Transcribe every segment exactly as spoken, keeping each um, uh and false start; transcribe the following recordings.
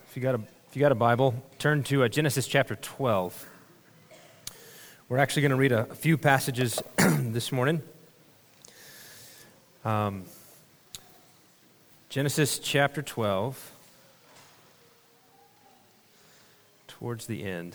If you got a if you got a Bible, turn to uh, Genesis chapter twelve. We're actually going to read a, a few passages this morning. Um, Genesis chapter twelve, towards the end,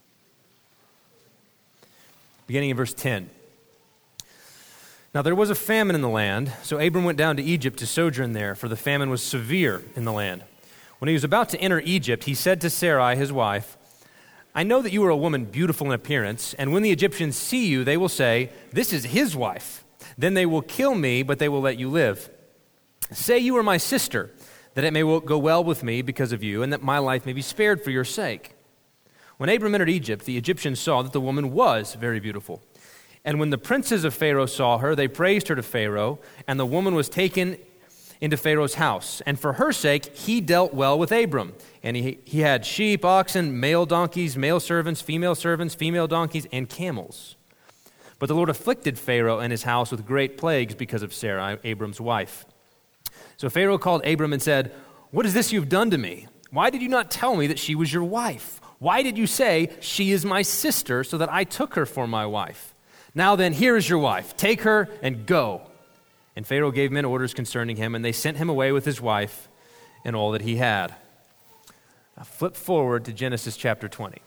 beginning in verse ten. Now there was a famine in the land, so Abram went down to Egypt to sojourn there, for the famine was severe in the land. When he was about to enter Egypt, he said to Sarai, his wife, I know that you are a woman beautiful in appearance, and when the Egyptians see you, they will say, this is his wife. Then they will kill me, but they will let you live. Say you are my sister, that it may go well with me because of you, and that my life may be spared for your sake. When Abram entered Egypt, the Egyptians saw that the woman was very beautiful. And when the princes of Pharaoh saw her, they praised her to Pharaoh, and the woman was taken into Pharaoh's house. And for her sake, he dealt well with Abram. And he, he had sheep, oxen, male donkeys, male servants, female servants, female donkeys, and camels. But the Lord afflicted Pharaoh and his house with great plagues because of Sarai, Abram's wife. So Pharaoh called Abram and said, what is this you've done to me? Why did you not tell me that she was your wife? Why did you say, she is my sister, so that I took her for my wife? Now then, here is your wife. Take her and go. And Pharaoh gave men orders concerning him, and they sent him away with his wife and all that he had. Now flip forward to Genesis chapter twenty.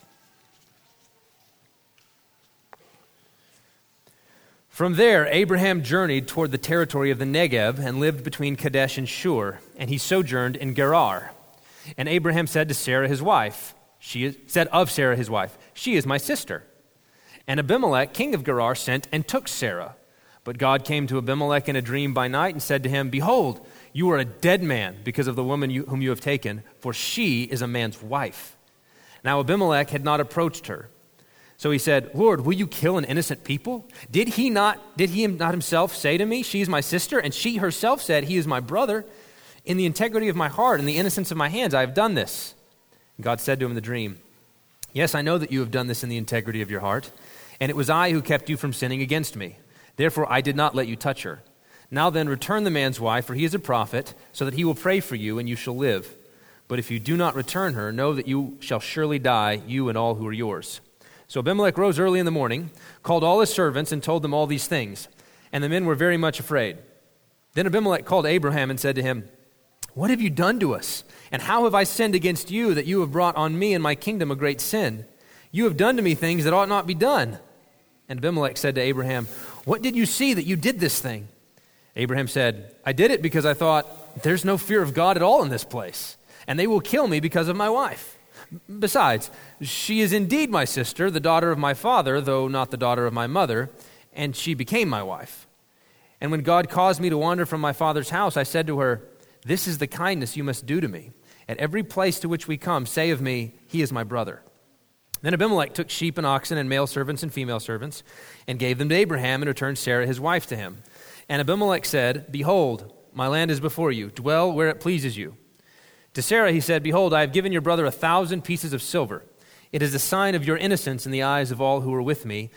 From there, Abraham journeyed toward the territory of the Negev and lived between Kadesh and Shur, and he sojourned in Gerar. And Abraham said to Sarah his wife, she is, said of Sarah his wife, she is my sister. And Abimelech, king of Gerar, sent and took Sarah. But God came to Abimelech in a dream by night and said to him, behold, you are a dead man because of the woman you, whom you have taken, for she is a man's wife. Now Abimelech had not approached her. So he said, Lord, will you kill an innocent people? Did he not, did he not himself say to me, she is my sister? And she herself said, he is my brother. In the integrity of my heart and the innocence of my hands, I have done this. And God said to him in the dream, yes, I know that you have done this in the integrity of your heart, and it was I who kept you from sinning against me. Therefore, I did not let you touch her. Now then, return the man's wife, for he is a prophet, so that he will pray for you, and you shall live. But if you do not return her, know that you shall surely die, you and all who are yours. So Abimelech rose early in the morning, called all his servants, and told them all these things. And the men were very much afraid. Then Abimelech called Abraham and said to him, what have you done to us? And how have I sinned against you, that you have brought on me and my kingdom a great sin? You have done to me things that ought not be done. And Abimelech said to Abraham, what did you see that you did this thing? Abraham said, I did it because I thought, there's no fear of God at all in this place, and they will kill me because of my wife. Besides, she is indeed my sister, the daughter of my father, though not the daughter of my mother, and she became my wife. And when God caused me to wander from my father's house, I said to her, this is the kindness you must do to me. At every place to which we come, say of me, he is my brother. Then Abimelech took sheep and oxen and male servants and female servants and gave them to Abraham and returned Sarah his wife to him. And Abimelech said, behold, my land is before you. Dwell where it pleases you. To Sarah he said, behold, I have given your brother a thousand pieces of silver. It is a sign of your innocence in the eyes of all who are with me,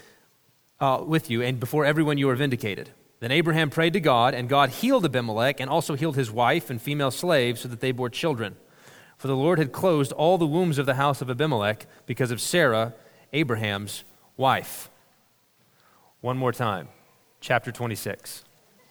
uh, with you, and before everyone you are vindicated. Then Abraham prayed to God, and God healed Abimelech and also healed his wife and female slaves so that they bore children. For the Lord had closed all the wombs of the house of Abimelech because of Sarah, Abraham's wife. One more time, chapter twenty-six.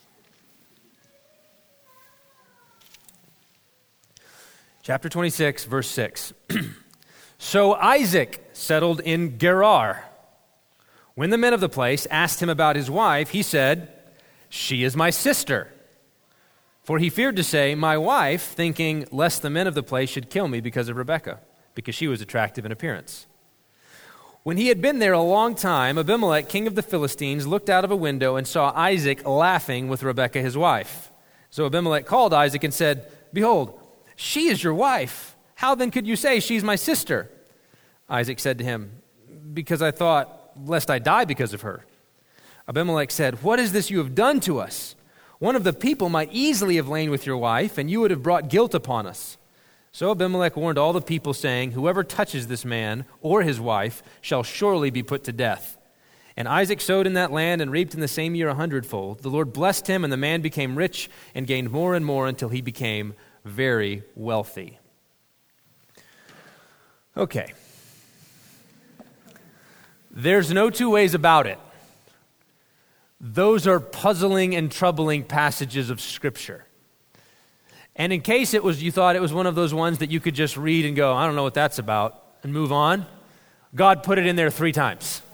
Chapter twenty-six, verse six. So Isaac settled in Gerar. When the men of the place asked him about his wife, he said, she is my sister. For he feared to say, my wife, thinking, lest the men of the place should kill me because of Rebekah, because she was attractive in appearance. When he had been there a long time, Abimelech, king of the Philistines, looked out of a window and saw Isaac laughing with Rebekah his wife. So Abimelech called Isaac and said, behold, she is your wife. How then could you say, she's my sister? Isaac said to him, because I thought, lest I die because of her. Abimelech said, what is this you have done to us? One of the people might easily have lain with your wife, and you would have brought guilt upon us. So Abimelech warned all the people, saying, whoever touches this man or his wife shall surely be put to death. And Isaac sowed in that land and reaped in the same year a hundredfold. The Lord blessed him, and the man became rich and gained more and more until he became very wealthy. Okay. There's no two ways about it. Those are puzzling and troubling passages of Scripture. And in case it was you thought it was one of those ones that you could just read and go, I don't know what that's about, and move on, God put it in there three times.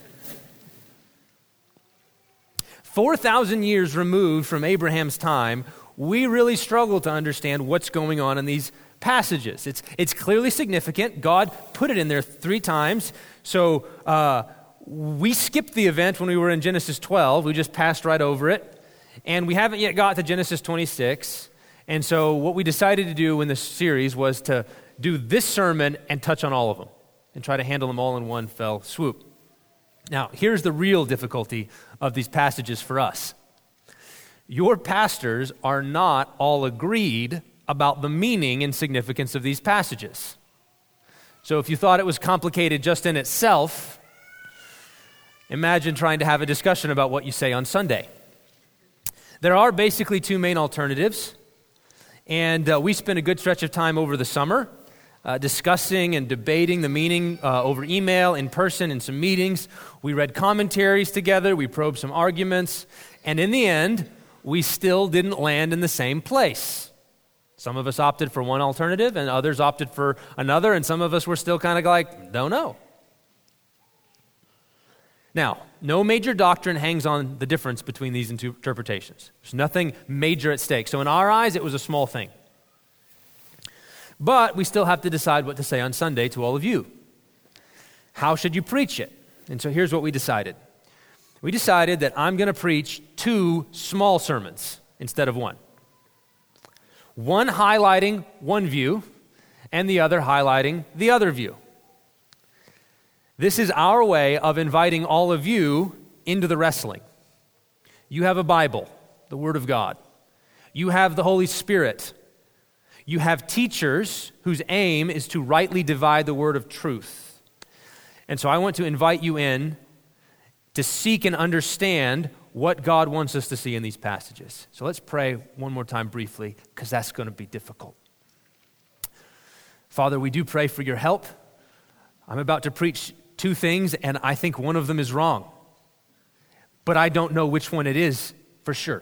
four thousand years removed from Abraham's time, we really struggle to understand what's going on in these passages. It's, it's clearly significant. God put it in there three times. So uh, we skipped the event when we were in Genesis twelve. We just passed right over it. And we haven't yet got to Genesis twenty-six. And so what we decided to do in this series was to do this sermon and touch on all of them and try to handle them all in one fell swoop. Now, here's the real difficulty of these passages for us. Your pastors are not all agreed about the meaning and significance of these passages. So if you thought it was complicated just in itself, imagine trying to have a discussion about what you say on Sunday. There are basically two main alternatives, and uh, we spent a good stretch of time over the summer uh, discussing and debating the meaning uh, over email, in person, in some meetings. We read commentaries together, we probed some arguments, and in the end, we still didn't land in the same place. Some of us opted for one alternative, and others opted for another, and some of us were still kind of like, don't know. Now, no major doctrine hangs on the difference between these two interpretations. There's nothing major at stake. So in our eyes, it was a small thing. But we still have to decide what to say on Sunday to all of you. How should you preach it? And so here's what we decided. We decided that I'm going to preach two small sermons instead of one. One highlighting one view, and the other highlighting the other view. This is our way of inviting all of you into the wrestling. You have a Bible, the Word of God. You have the Holy Spirit. You have teachers whose aim is to rightly divide the word of truth. And so I want to invite you in to seek and understand what God wants us to see in these passages. So let's pray one more time briefly, because that's going to be difficult. Father, we do pray for your help. I'm about to preach two things, and I think one of them is wrong. But I don't know which one it is for sure.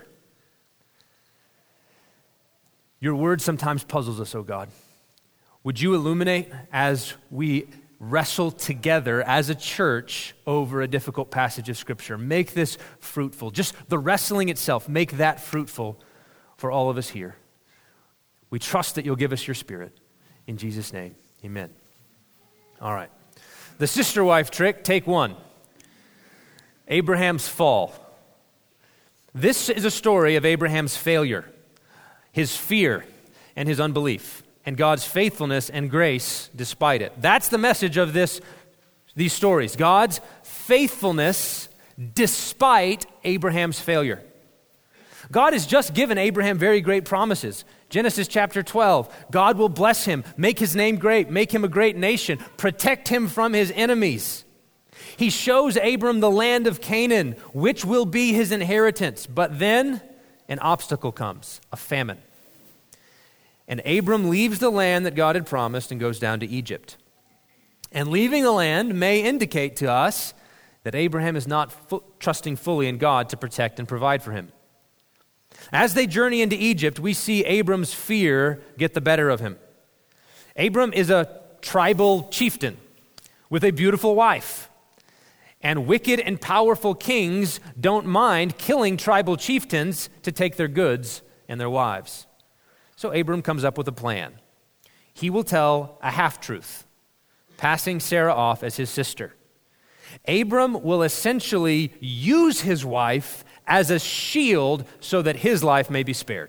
Your word sometimes puzzles us, oh God. Would you illuminate as we wrestle together as a church over a difficult passage of Scripture? Make this fruitful. Just the wrestling itself, make that fruitful for all of us here. We trust that you'll give us your Spirit. In Jesus' name, amen. All right. The sister wife trick, take one. Abraham's fall. This is a story of Abraham's failure, his fear, and his unbelief, and God's faithfulness and grace despite it. That's the message of this, these stories. God's faithfulness despite Abraham's failure. God has just given Abraham very great promises. Genesis chapter twelve, God will bless him, make his name great, make him a great nation, protect him from his enemies. He shows Abram the land of Canaan, which will be his inheritance. But then an obstacle comes, a famine. And Abram leaves the land that God had promised and goes down to Egypt. And leaving the land may indicate to us that Abraham is not fu- trusting fully in God to protect and provide for him. As they journey into Egypt, we see Abram's fear get the better of him. Abram is a tribal chieftain with a beautiful wife. And wicked and powerful kings don't mind killing tribal chieftains to take their goods and their wives. So Abram comes up with a plan. He will tell a half-truth, passing Sarah off as his sister. Abram will essentially use his wife as a shield so that his life may be spared.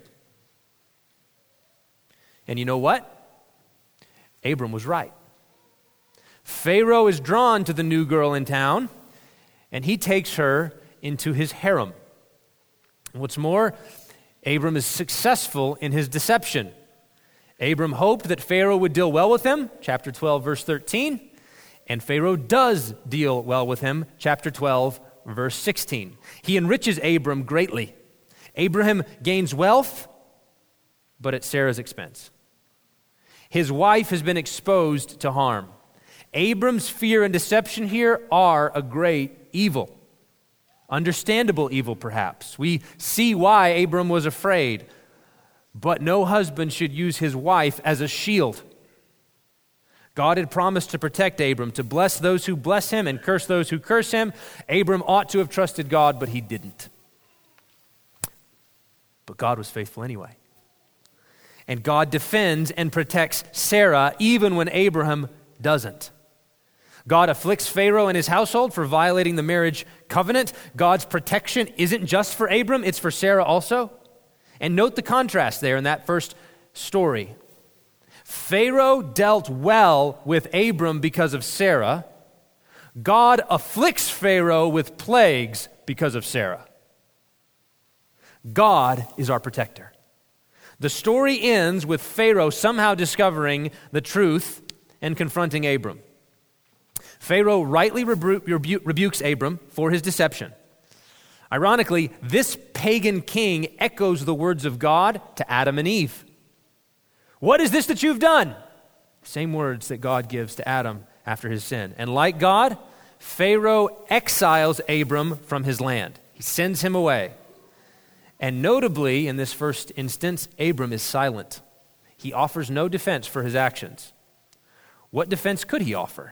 And you know what? Abram was right. Pharaoh is drawn to the new girl in town, and he takes her into his harem. And what's more, Abram is successful in his deception. Abram hoped that Pharaoh would deal well with him, chapter twelve, verse thirteen, and Pharaoh does deal well with him, chapter twelve, verse sixteen. He enriches Abram greatly. Abraham gains wealth, but at Sarah's expense. His wife has been exposed to harm. Abram's fear and deception here are a great evil. Understandable evil, perhaps. We see why Abram was afraid. But no husband should use his wife as a shield. God had promised to protect Abram, to bless those who bless him and curse those who curse him. Abram ought to have trusted God, but he didn't. But God was faithful anyway. And God defends and protects Sarah even when Abraham doesn't. God afflicts Pharaoh and his household for violating the marriage covenant. God's protection isn't just for Abram, it's for Sarah also. And note the contrast there in that first story. Pharaoh dealt well with Abram because of Sarah. God afflicts Pharaoh with plagues because of Sarah. God is our protector. The story ends with Pharaoh somehow discovering the truth and confronting Abram. Pharaoh rightly rebu- rebu- rebukes Abram for his deception. Ironically, this pagan king echoes the words of God to Adam and Eve. What is this that you've done? Same words that God gives to Adam after his sin. And like God, Pharaoh exiles Abram from his land. He sends him away. And notably, in this first instance, Abram is silent. He offers no defense for his actions. What defense could he offer?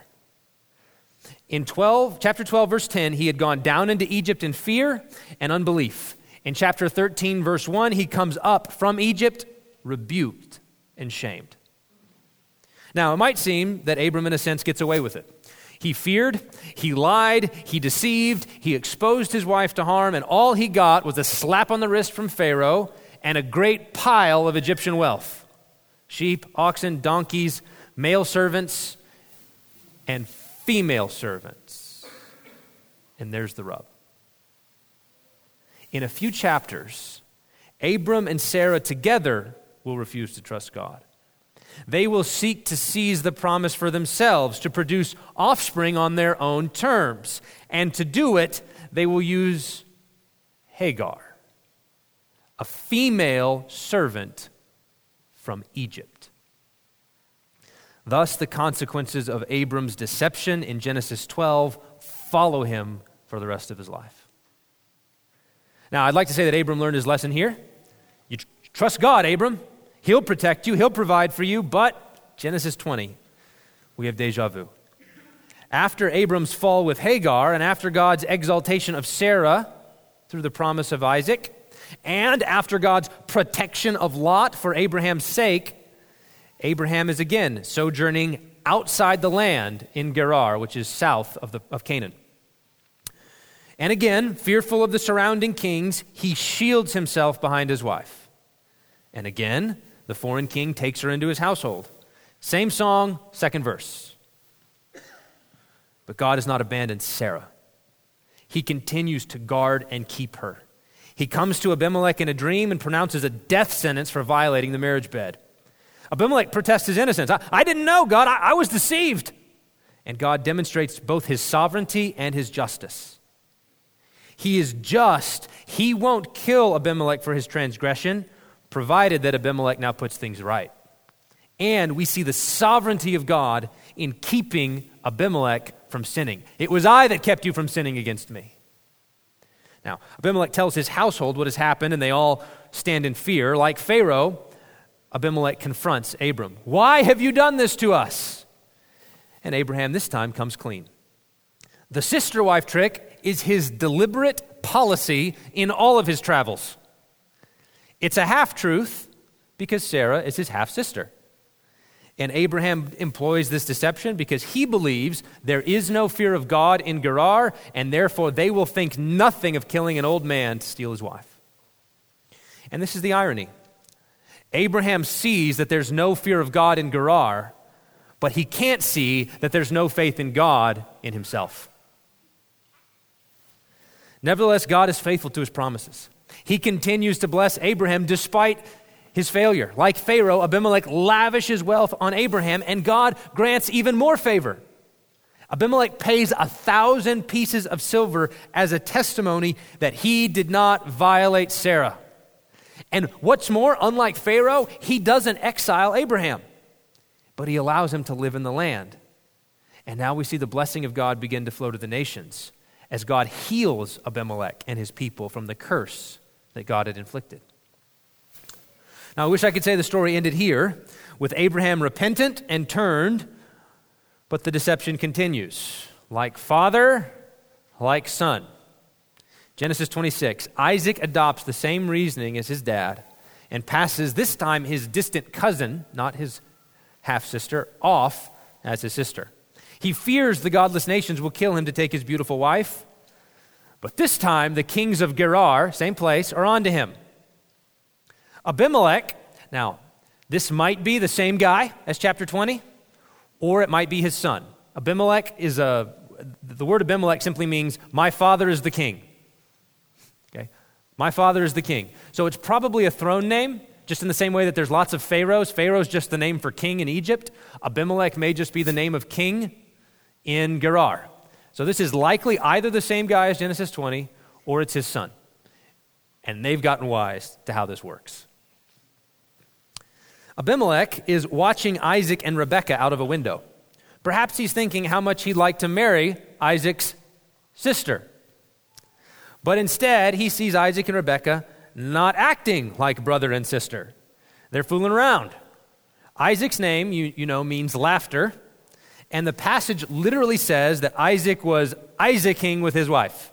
In twelve, chapter twelve, verse ten, he had gone down into Egypt in fear and unbelief. In chapter thirteen, verse one, he comes up from Egypt rebuked and shamed. Now, it might seem that Abram, in a sense, gets away with it. He feared, he lied, he deceived, he exposed his wife to harm, and all he got was a slap on the wrist from Pharaoh and a great pile of Egyptian wealth. Sheep, oxen, donkeys, male servants, and female servants. And there's the rub. In a few chapters, Abram and Sarah together will refuse to trust God. They will seek to seize the promise for themselves, to produce offspring on their own terms. And to do it, they will use Hagar, a female servant from Egypt. Thus, the consequences of Abram's deception in Genesis twelve follow him for the rest of his life. Now, I'd like to say that Abram learned his lesson here. You tr- trust God, Abram. He'll protect you. He'll provide for you. But Genesis twenty, we have deja vu. After Abram's fall with Hagar and after God's exaltation of Sarah through the promise of Isaac, and after God's protection of Lot for Abraham's sake, Abraham is again sojourning outside the land in Gerar, which is south of, the, of Canaan. And again, fearful of the surrounding kings, he shields himself behind his wife. And again, the foreign king takes her into his household. Same song, second verse. But God has not abandoned Sarah. He continues to guard and keep her. He comes to Abimelech in a dream and pronounces a death sentence for violating the marriage bed. Abimelech protests his innocence. I, I didn't know, God. I, I was deceived. And God demonstrates both his sovereignty and his justice. He is just. He won't kill Abimelech for his transgression, provided that Abimelech now puts things right. And we see the sovereignty of God in keeping Abimelech from sinning. It was I that kept you from sinning against me. Now, Abimelech tells his household what has happened, and they all stand in fear. Like Pharaoh, Abimelech confronts Abram. Why have you done this to us? And Abraham this time comes clean. The sister wife trick is his deliberate policy in all of his travels. It's a half-truth because Sarah is his half-sister. And Abraham employs this deception because he believes there is no fear of God in Gerar, and therefore they will think nothing of killing an old man to steal his wife. And this is the irony. Abraham sees that there's no fear of God in Gerar, but he can't see that there's no faith in God in himself. Nevertheless, God is faithful to his promises. He continues to bless Abraham despite his failure. Like Pharaoh, Abimelech lavishes wealth on Abraham, and God grants even more favor. Abimelech pays a thousand pieces of silver as a testimony that he did not violate Sarah. And what's more, unlike Pharaoh, he doesn't exile Abraham, but he allows him to live in the land. And now we see the blessing of God begin to flow to the nations as God heals Abimelech and his people from the curse that God had inflicted. Now, I wish I could say the story ended here with Abraham repentant and turned, but the deception continues. Like father, like son. Genesis twenty-six, Isaac adopts the same reasoning as his dad and passes this time his distant cousin, not his half-sister, off as his sister. He fears the godless nations will kill him to take his beautiful wife, but this time the kings of Gerar, same place, are on to him. Abimelech, now, this might be the same guy as chapter twenty, or it might be his son. Abimelech is a, the word Abimelech simply means, my father is the king. Okay? My father is the king. So it's probably a throne name, just in the same way that there's lots of pharaohs. Pharaoh's just the name for king in Egypt. Abimelech may just be the name of king in Gerar. So this is likely either the same guy as Genesis twenty, or it's his son. And they've gotten wise to how this works. Abimelech is watching Isaac and Rebekah out of a window. Perhaps he's thinking how much he'd like to marry Isaac's sister. But instead, he sees Isaac and Rebekah not acting like brother and sister. They're fooling around. Isaac's name, you, you know, means laughter. And the passage literally says that Isaac was Isaacing with his wife.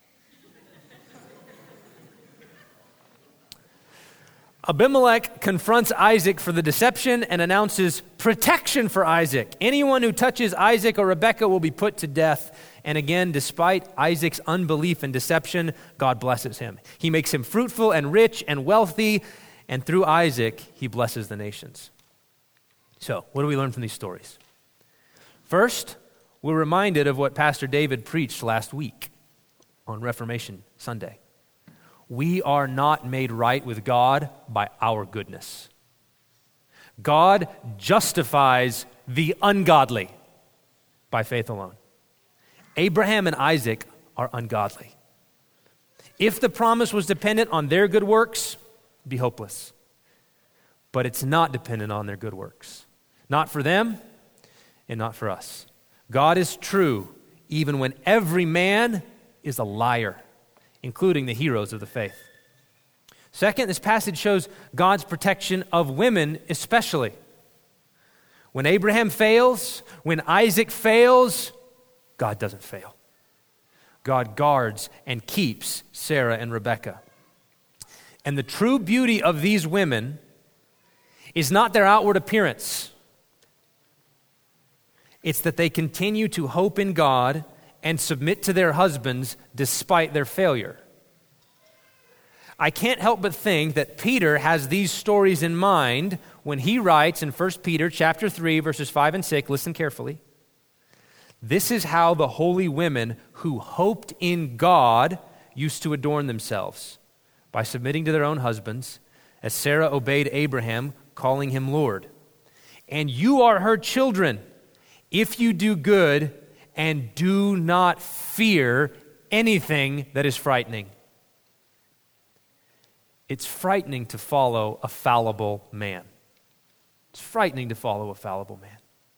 Abimelech confronts Isaac for the deception and announces protection for Isaac. Anyone who touches Isaac or Rebekah will be put to death. And again, despite Isaac's unbelief and deception, God blesses him. He makes him fruitful and rich and wealthy, and through Isaac, he blesses the nations. So, what do we learn from these stories? First, we're reminded of what Pastor David preached last week on Reformation Sunday. We are not made right with God by our goodness. God justifies the ungodly by faith alone. Abraham and Isaac are ungodly. If the promise was dependent on their good works, it'd be hopeless. But it's not dependent on their good works. Not for them and not for us. God is true even when every man is a liar, including the heroes of the faith. Second, this passage shows God's protection of women especially. When Abraham fails, when Isaac fails, God doesn't fail. God guards and keeps Sarah and Rebekah. And the true beauty of these women is not their outward appearance. It's that they continue to hope in God and submit to their husbands despite their failure. I can't help but think that Peter has these stories in mind when he writes in First Peter chapter three, verses five and six, listen carefully. This is how the holy women who hoped in God used to adorn themselves, by submitting to their own husbands, as Sarah obeyed Abraham, calling him Lord. And you are her children, if you do good and do not fear anything that is frightening. It's frightening to follow a fallible man. It's frightening to follow a fallible man.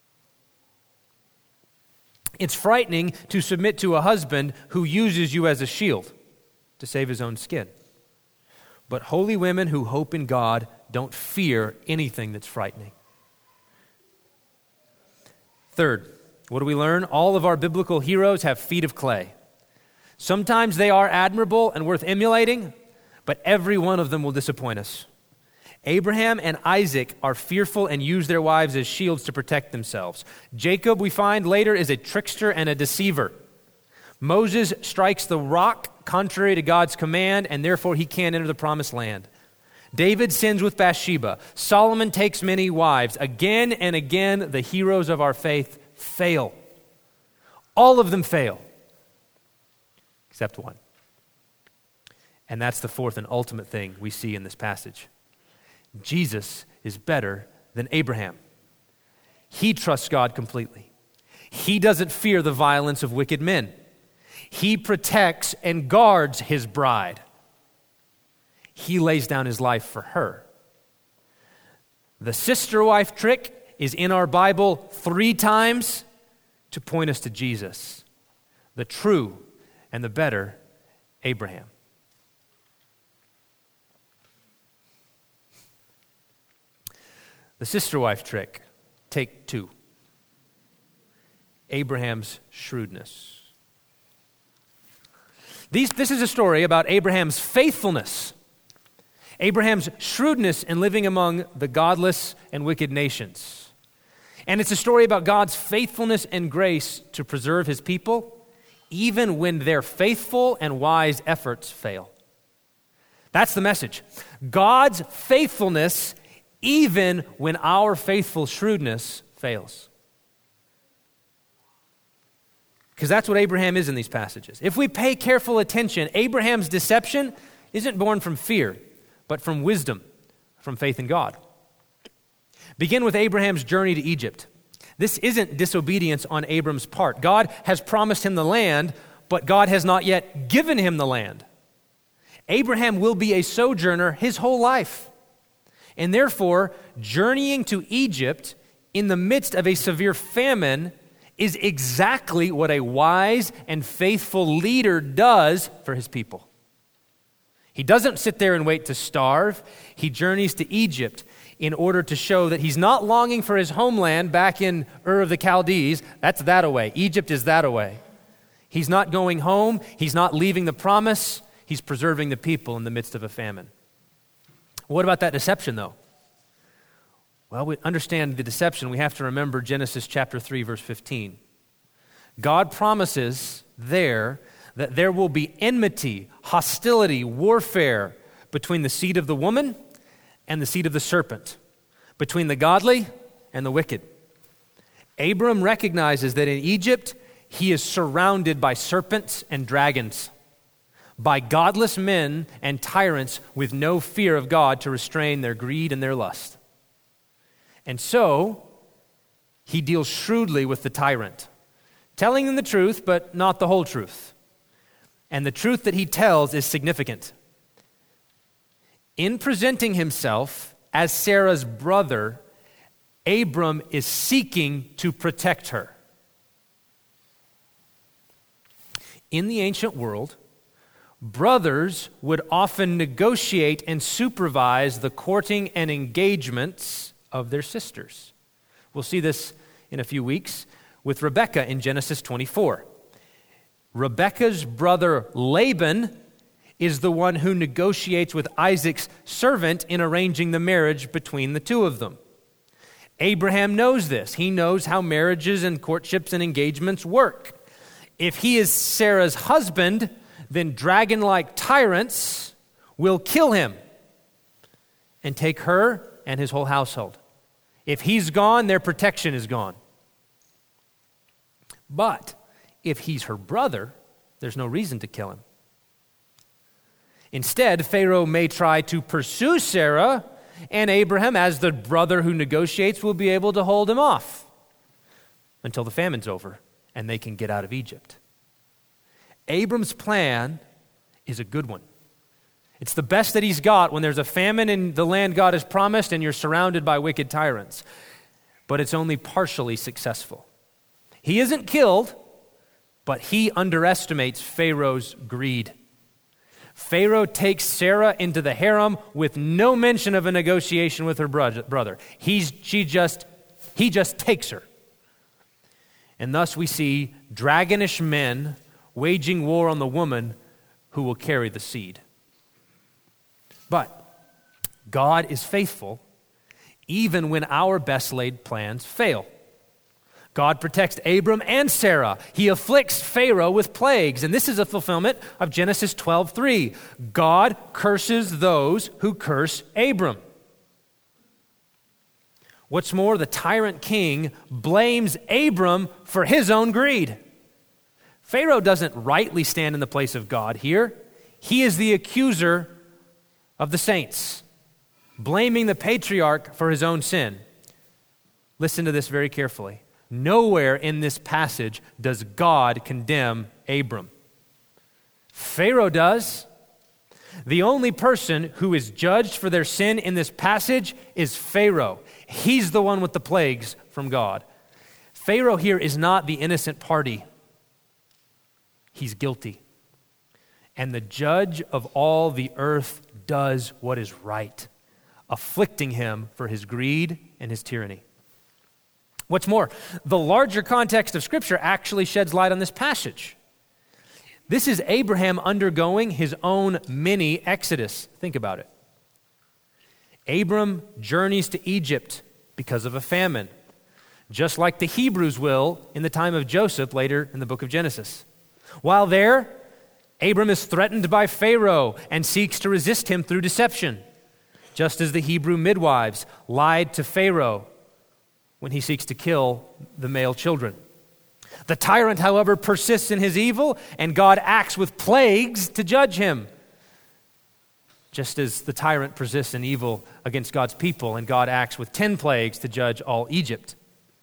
It's frightening to submit to a husband who uses you as a shield to save his own skin. But holy women who hope in God don't fear anything that's frightening. Third, what do we learn? All of our biblical heroes have feet of clay. Sometimes they are admirable and worth emulating, but every one of them will disappoint us. Abraham and Isaac are fearful and use their wives as shields to protect themselves. Jacob, we find later, is a trickster and a deceiver. Moses strikes the rock contrary to God's command, and therefore he can't enter the promised land. David sins with Bathsheba. Solomon takes many wives. Again and again, the heroes of our faith fail. All of them fail, except one. And that's the fourth and ultimate thing we see in this passage. Jesus is better than Abraham. He trusts God completely. He doesn't fear the violence of wicked men. He protects and guards his bride. He lays down his life for her. The sister wife trick is in our Bible three times to point us to Jesus, the true and the better Abraham. The sister wife trick, take two. Abraham's shrewdness. These, this is a story about Abraham's faithfulness, Abraham's shrewdness in living among the godless and wicked nations. And it's a story about God's faithfulness and grace to preserve his people, even when their faithful and wise efforts fail. That's the message. God's faithfulness, even when our faithful shrewdness fails. Because that's what Abraham is in these passages. If we pay careful attention, Abraham's deception isn't born from fear, but from wisdom, from faith in God. Begin with Abraham's journey to Egypt. This isn't disobedience on Abram's part. God has promised him the land, but God has not yet given him the land. Abraham will be a sojourner his whole life. And therefore, journeying to Egypt in the midst of a severe famine is exactly what a wise and faithful leader does for his people. He doesn't sit there and wait to starve. He journeys to Egypt in order to show that he's not longing for his homeland back in Ur of the Chaldees. That's that away. Egypt is that away. He's not going home. He's not leaving the promise. He's preserving the people in the midst of a famine. What about that deception, though? Well, we understand the deception. We have to remember Genesis chapter three, verse fifteen. God promises there that there will be enmity, hostility, warfare between the seed of the woman and the seed of the serpent, between the godly and the wicked. Abram recognizes that in Egypt, he is surrounded by serpents and dragons, by godless men and tyrants with no fear of God to restrain their greed and their lust. And so, he deals shrewdly with the tyrant, telling them the truth, but not the whole truth. And the truth that he tells is significant. In presenting himself as Sarah's brother, Abram is seeking to protect her. In the ancient world, brothers would often negotiate and supervise the courting and engagements of their sisters. We'll see this in a few weeks with Rebekah in Genesis twenty-four. Rebekah's brother Laban is the one who negotiates with Isaac's servant in arranging the marriage between the two of them. Abraham knows this. He knows how marriages and courtships and engagements work. If he is Sarah's husband, then dragon-like tyrants will kill him and take her and his whole household. If he's gone, their protection is gone. But if he's her brother, there's no reason to kill him. Instead, Pharaoh may try to pursue Sarah, and Abraham, as the brother who negotiates, will be able to hold him off until the famine's over and they can get out of Egypt. Abram's plan is a good one. It's the best that he's got when there's a famine in the land God has promised and you're surrounded by wicked tyrants. But it's only partially successful. He isn't killed, but he underestimates Pharaoh's greed. Pharaoh takes Sarah into the harem with no mention of a negotiation with her brother. He's, she just, he just takes her. And thus we see dragonish men waging war on the woman who will carry the seed. But God is faithful even when our best laid plans fail. God protects Abram and Sarah. He afflicts Pharaoh with plagues. And this is a fulfillment of Genesis twelve three. God curses those who curse Abram. What's more, the tyrant king blames Abram for his own greed. Pharaoh doesn't rightly stand in the place of God here. He is the accuser of the saints, blaming the patriarch for his own sin. Listen to this very carefully. Nowhere in this passage does God condemn Abram. Pharaoh does. The only person who is judged for their sin in this passage is Pharaoh. He's the one with the plagues from God. Pharaoh here is not the innocent party. He's guilty. And the judge of all the earth does what is right, afflicting him for his greed and his tyranny. What's more, the larger context of Scripture actually sheds light on this passage. This is Abraham undergoing his own mini exodus. Think about it. Abram journeys to Egypt because of a famine, just like the Hebrews will in the time of Joseph later in the book of Genesis. While there, Abram is threatened by Pharaoh and seeks to resist him through deception, just as the Hebrew midwives lied to Pharaoh when he seeks to kill the male children. The tyrant, however, persists in his evil, and God acts with plagues to judge him, just as the tyrant persists in evil against God's people, and God acts with ten plagues to judge all Egypt.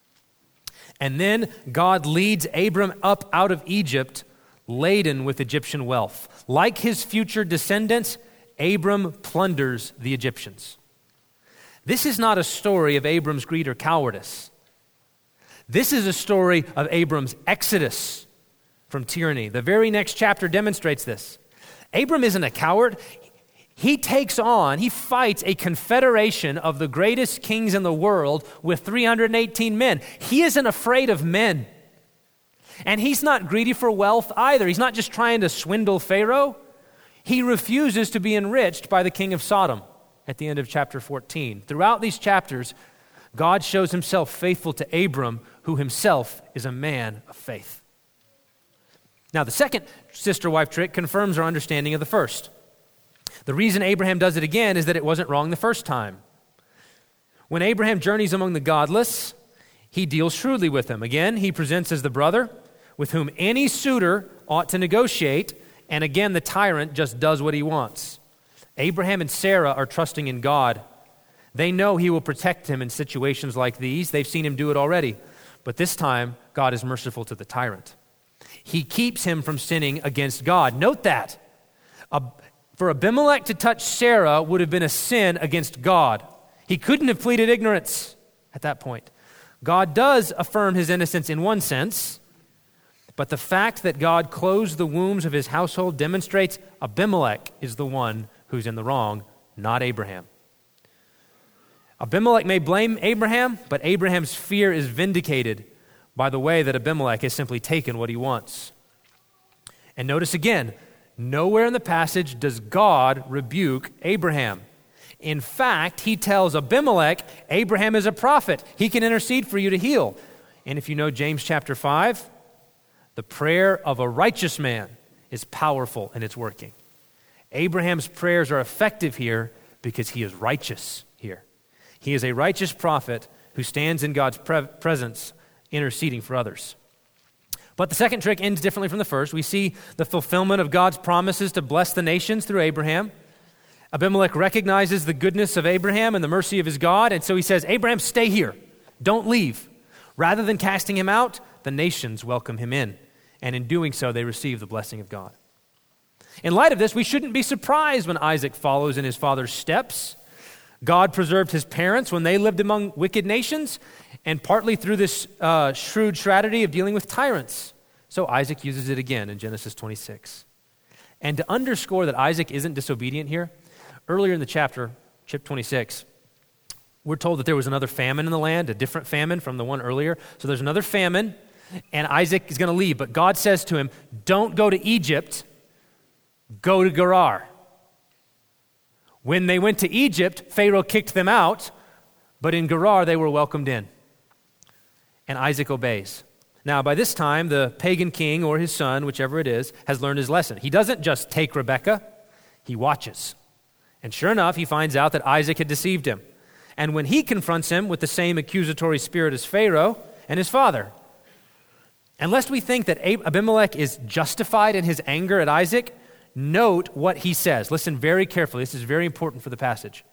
And then God leads Abram up out of Egypt laden with Egyptian wealth. Like his future descendants, Abram plunders the Egyptians. This is not a story of Abram's greed or cowardice. This is a story of Abram's exodus from tyranny. The very next chapter demonstrates this. Abram isn't a coward. He takes on, he fights a confederation of the greatest kings in the world with three hundred eighteen men. He isn't afraid of men. And he's not greedy for wealth either. He's not just trying to swindle Pharaoh. He refuses to be enriched by the king of Sodom at the end of chapter fourteen. Throughout these chapters, God shows himself faithful to Abram, who himself is a man of faith. Now, the second sister-wife trick confirms our understanding of the first. The reason Abraham does it again is that it wasn't wrong the first time. When Abraham journeys among the godless, he deals shrewdly with them. Again, he presents as the brother with whom any suitor ought to negotiate, and again, the tyrant just does what he wants. Abraham and Sarah are trusting in God. They know he will protect him in situations like these. They've seen him do it already. But this time, God is merciful to the tyrant. He keeps him from sinning against God. Note that. For Abimelech to touch Sarah would have been a sin against God. He couldn't have pleaded ignorance at that point. God does affirm his innocence in one sense, but the fact that God closed the wombs of his household demonstrates Abimelech is the one who's in the wrong, not Abraham. Abimelech may blame Abraham, but Abraham's fear is vindicated by the way that Abimelech has simply taken what he wants. And notice again, nowhere in the passage does God rebuke Abraham. In fact, he tells Abimelech, Abraham is a prophet. He can intercede for you to heal. And if you know James chapter five, the prayer of a righteous man is powerful in its working. Abraham's prayers are effective here because he is righteous here. He is a righteous prophet who stands in God's pre- presence interceding for others. But the second trick ends differently from the first. We see the fulfillment of God's promises to bless the nations through Abraham. Abimelech recognizes the goodness of Abraham and the mercy of his God, and so he says, Abraham, stay here. Don't leave. Rather than casting him out, the nations welcome him in. And in doing so, they receive the blessing of God. In light of this, we shouldn't be surprised when Isaac follows in his father's steps. God preserved his parents when they lived among wicked nations, and partly through this uh, shrewd strategy of dealing with tyrants. So Isaac uses it again in Genesis twenty-six. And to underscore that Isaac isn't disobedient here, earlier in the chapter, chapter twenty-six, we're told that there was another famine in the land, a different famine from the one earlier. So there's another famine, and Isaac is going to leave. But God says to him, don't go to Egypt, go to Gerar. When they went to Egypt, Pharaoh kicked them out, but in Gerar they were welcomed in. And Isaac obeys. Now, by this time, the pagan king or his son, whichever it is, has learned his lesson. He doesn't just take Rebekah, he watches. And sure enough, he finds out that Isaac had deceived him. And when he confronts him with the same accusatory spirit as Pharaoh and his father, and lest we think that Abimelech is justified in his anger at Isaac, note what he says. Listen very carefully. This is very important for the passage.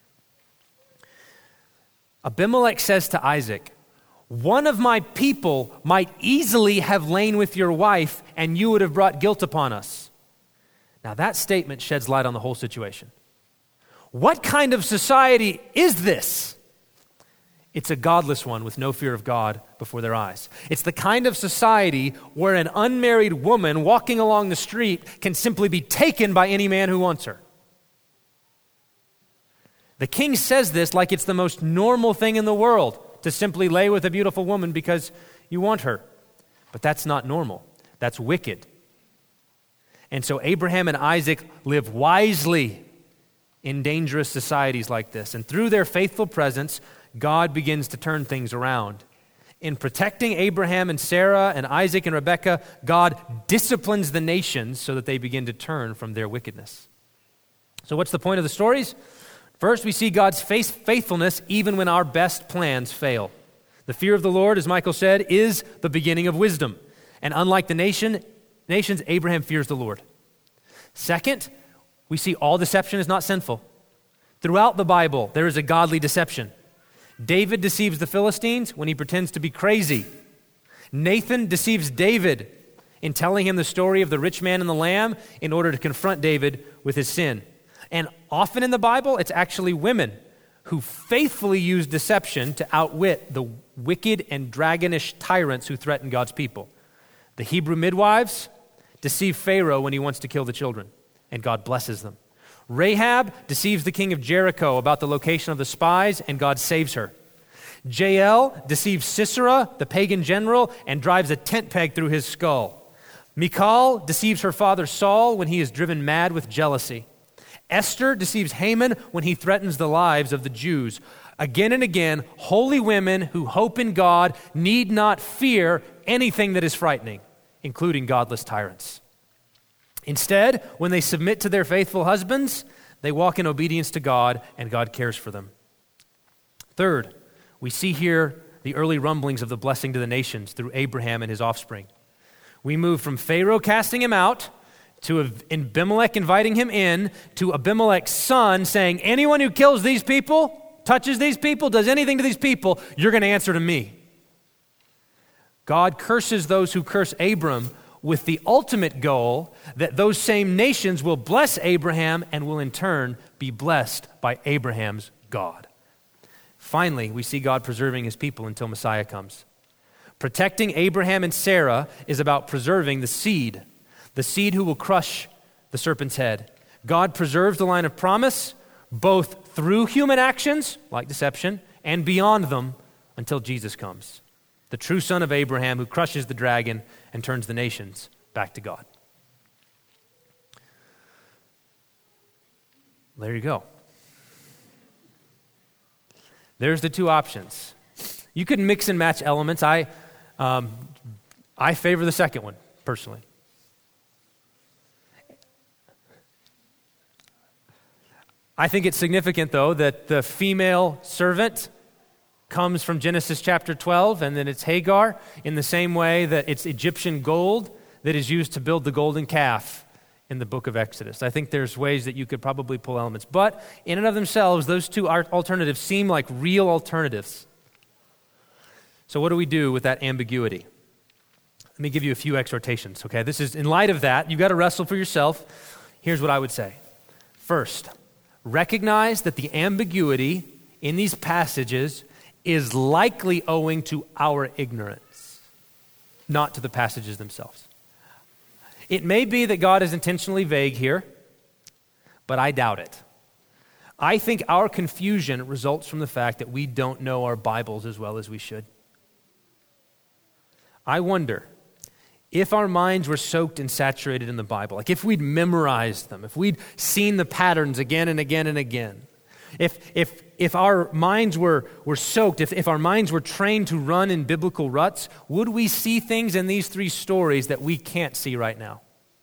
Abimelech says to Isaac, one of my people might easily have lain with your wife, and you would have brought guilt upon us. Now that statement sheds light on the whole situation. What kind of society is this? It's a godless one with no fear of God before their eyes. It's the kind of society where an unmarried woman walking along the street can simply be taken by any man who wants her. The king says this like it's the most normal thing in the world to simply lay with a beautiful woman because you want her. But that's not normal. That's wicked. And so Abraham and Isaac live wisely in dangerous societies like this. And through their faithful presence, God begins to turn things around. In protecting Abraham and Sarah and Isaac and Rebekah, God disciplines the nations so that they begin to turn from their wickedness. So what's the point of the stories? First, we see God's faithfulness even when our best plans fail. The fear of the Lord, as Michael said, is the beginning of wisdom. And unlike the nation, nations, Abraham fears the Lord. Second, we see all deception is not sinful. Throughout the Bible, there is a godly deception. David deceives the Philistines when he pretends to be crazy. Nathan deceives David in telling him the story of the rich man and the lamb in order to confront David with his sin. And often in the Bible, it's actually women who faithfully use deception to outwit the wicked and dragonish tyrants who threaten God's people. The Hebrew midwives deceive Pharaoh when he wants to kill the children, and God blesses them. Rahab deceives the king of Jericho about the location of the spies, and God saves her. Jael deceives Sisera, the pagan general, and drives a tent peg through his skull. Michal deceives her father Saul when he is driven mad with jealousy. Esther deceives Haman when he threatens the lives of the Jews. Again and again, holy women who hope in God need not fear anything that is frightening, including godless tyrants. Instead, when they submit to their faithful husbands, they walk in obedience to God, and God cares for them. Third, we see here the early rumblings of the blessing to the nations through Abraham and his offspring. We move from Pharaoh casting him out to Abimelech inviting him in, to Abimelech's son saying, anyone who kills these people, touches these people, does anything to these people, you're going to answer to me. God curses those who curse Abram with the ultimate goal that those same nations will bless Abraham and will in turn be blessed by Abraham's God. Finally, we see God preserving his people until Messiah comes. Protecting Abraham and Sarah is about preserving the seed, the seed who will crush the serpent's head. God preserves the line of promise both through human actions, like deception, and beyond them until Jesus comes, the true son of Abraham who crushes the dragon and turns the nations back to God. There you go. There's the two options. You could mix and match elements. I, um, I favor the second one, personally. I think it's significant, though, that the female servant comes from Genesis chapter twelve, and then it's Hagar, in the same way that it's Egyptian gold that is used to build the golden calf in the book of Exodus. I think there's ways that you could probably pull elements. But in and of themselves, those two alternatives seem like real alternatives. So what do we do with that ambiguity? Let me give you a few exhortations, okay? This is, in light of that, you've got to wrestle for yourself. Here's what I would say. First, recognize that the ambiguity in these passages is likely owing to our ignorance, not to the passages themselves. It may be that God is intentionally vague here, but I doubt it. I think our confusion results from the fact that we don't know our Bibles as well as we should. I wonder if our minds were soaked and saturated in the Bible, like if we'd memorized them, if we'd seen the patterns again and again and again, if if if our minds were, were soaked, if, if our minds were trained to run in biblical ruts, would we see things in these three stories that we can't see right now?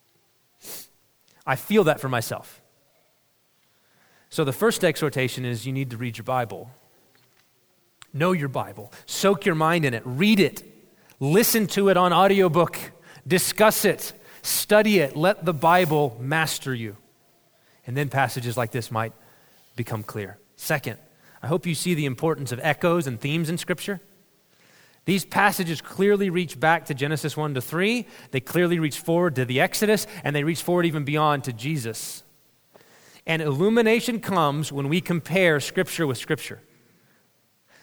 I feel that for myself. So the first exhortation is you need to read your Bible. Know your Bible. Soak your mind in it. Read it. Listen to it on audiobook. Discuss it. Study it. Let the Bible master you. And then passages like this might become clear. Second, I hope you see the importance of echoes and themes in Scripture. These passages clearly reach back to Genesis one to three. They clearly reach forward to the Exodus, and they reach forward even beyond to Jesus. And illumination comes when we compare Scripture with Scripture.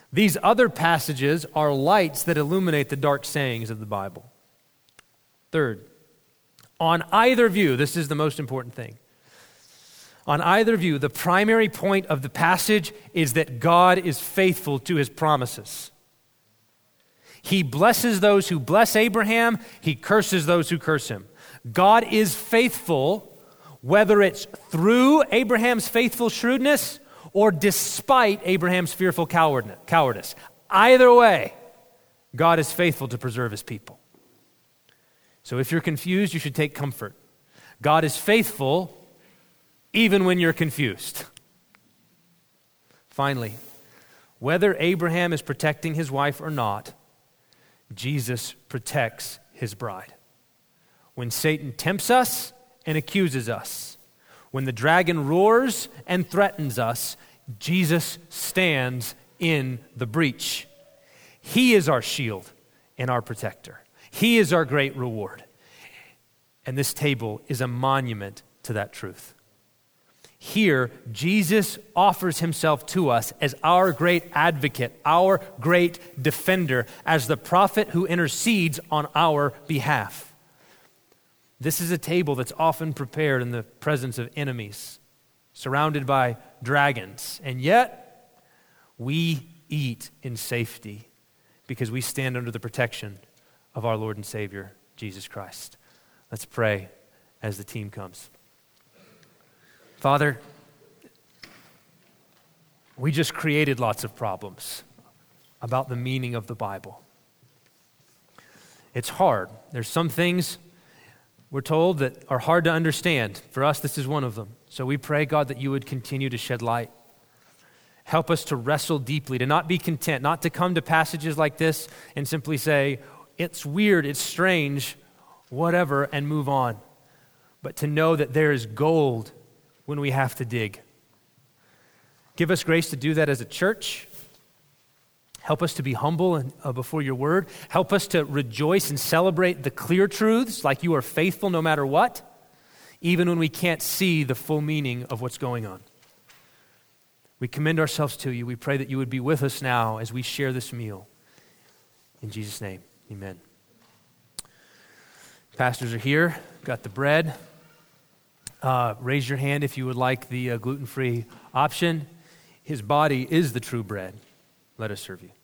These other passages are lights that illuminate the dark sayings of the Bible. Third, on either view, this is the most important thing. On either view, the primary point of the passage is that God is faithful to his promises. He blesses those who bless Abraham. He curses those who curse him. God is faithful, whether it's through Abraham's faithful shrewdness or despite Abraham's fearful cowardice. Either way, God is faithful to preserve his people. So if you're confused, you should take comfort. God is faithful even when you're confused. Finally, whether Abraham is protecting his wife or not, Jesus protects his bride. When Satan tempts us and accuses us, when the dragon roars and threatens us, Jesus stands in the breach. He is our shield and our protector. He is our great reward. And this table is a monument to that truth. Here, Jesus offers himself to us as our great advocate, our great defender, as the prophet who intercedes on our behalf. This is a table that's often prepared in the presence of enemies, surrounded by dragons, and yet we eat in safety because we stand under the protection of our Lord and Savior, Jesus Christ. Let's pray as the team comes. Father, we just created lots of problems about the meaning of the Bible. It's hard. There's some things we're told that are hard to understand. For us, this is one of them. So we pray, God, that you would continue to shed light. Help us to wrestle deeply, to not be content, not to come to passages like this and simply say, it's weird, it's strange, whatever, and move on. But to know that there is gold when we have to dig. Give us grace to do that as a church. Help us to be humble and, uh, before your word. Help us to rejoice and celebrate the clear truths, like you are faithful no matter what, even when we can't see the full meaning of what's going on. We commend ourselves to you. We pray that you would be with us now as we share this meal. In Jesus' name, amen. Pastors are here, got the bread. Uh, raise your hand if you would like the uh, gluten-free option. His body is the true bread. Let us serve you.